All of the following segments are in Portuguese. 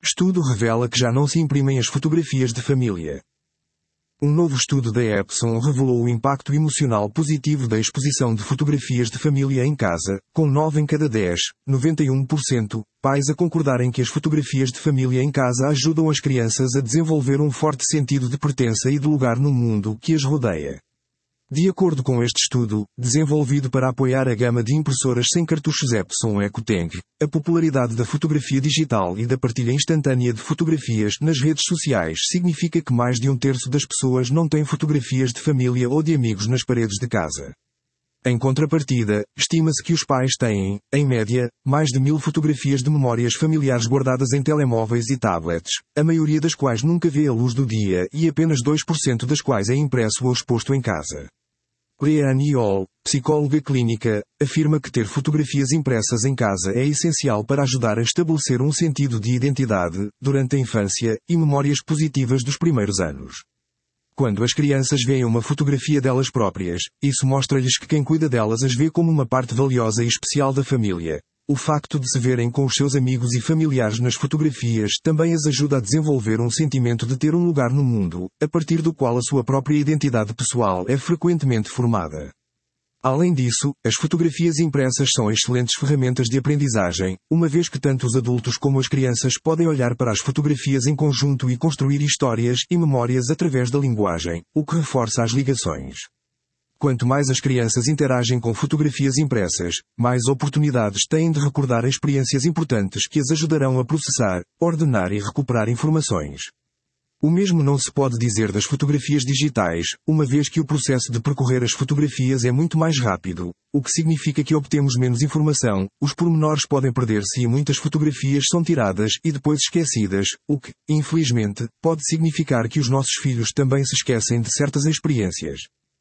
Estudo revela que já não se imprimem as fotografias de família. Um novo estudo da Epson revelou o impacto emocional positivo da exposição de fotografias de família em casa, com 9 em cada 10, 91%, pais a concordarem que as fotografias de família em casa ajudam as crianças a desenvolver um forte sentido de pertença e de lugar no mundo que as rodeia. De acordo com este estudo, desenvolvido para apoiar a gama de impressoras sem cartuchos Epson EcoTank, a popularidade da fotografia digital e da partilha instantânea de fotografias nas redes sociais significa que mais de um terço das pessoas não têm fotografias de família ou de amigos nas paredes de casa. Em contrapartida, estima-se que os pais têm, em média, mais de 1000 fotografias de memórias familiares guardadas em telemóveis e tablets, a maioria das quais nunca vê a luz do dia e apenas 2% das quais é impresso ou exposto em casa. Leanne Hall, psicóloga clínica, afirma que ter fotografias impressas em casa é essencial para ajudar a estabelecer um sentido de identidade, durante a infância, e memórias positivas dos primeiros anos. Quando as crianças veem uma fotografia delas próprias, isso mostra-lhes que quem cuida delas as vê como uma parte valiosa e especial da família. O facto de se verem com os seus amigos e familiares nas fotografias também as ajuda a desenvolver um sentimento de ter um lugar no mundo, a partir do qual a sua própria identidade pessoal é frequentemente formada. Além disso, as fotografias impressas são excelentes ferramentas de aprendizagem, uma vez que tanto os adultos como as crianças podem olhar para as fotografias em conjunto e construir histórias e memórias através da linguagem, o que reforça as ligações. Quanto mais as crianças interagem com fotografias impressas, mais oportunidades têm de recordar experiências importantes que as ajudarão a processar, ordenar e recuperar informações. O mesmo não se pode dizer das fotografias digitais, uma vez que o processo de percorrer as fotografias é muito mais rápido, o que significa que obtemos menos informação, os pormenores podem perder-se e muitas fotografias são tiradas e depois esquecidas, o que, infelizmente, pode significar que os nossos filhos também se esquecem de certas experiências.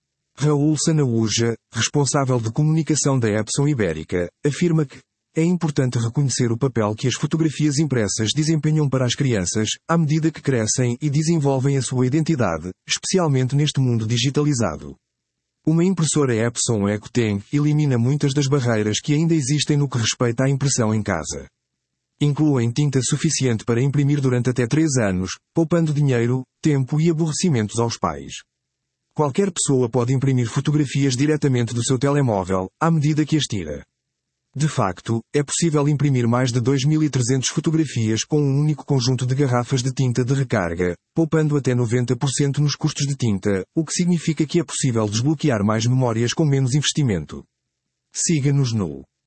Raul Sanaúja, responsável de comunicação da Epson Ibérica, afirma que é importante reconhecer o papel que as fotografias impressas desempenham para as crianças, à medida que crescem e desenvolvem a sua identidade, especialmente neste mundo digitalizado. Uma impressora Epson EcoTank elimina muitas das barreiras que ainda existem no que respeita à impressão em casa. Incluem tinta suficiente para imprimir durante até 3 anos, poupando dinheiro, tempo e aborrecimentos aos pais. Qualquer pessoa pode imprimir fotografias diretamente do seu telemóvel, à medida que as tira. De facto, é possível imprimir mais de 2300 fotografias com um único conjunto de garrafas de tinta de recarga, poupando até 90% nos custos de tinta, o que significa que é possível desbloquear mais memórias com menos investimento. Siga-nos no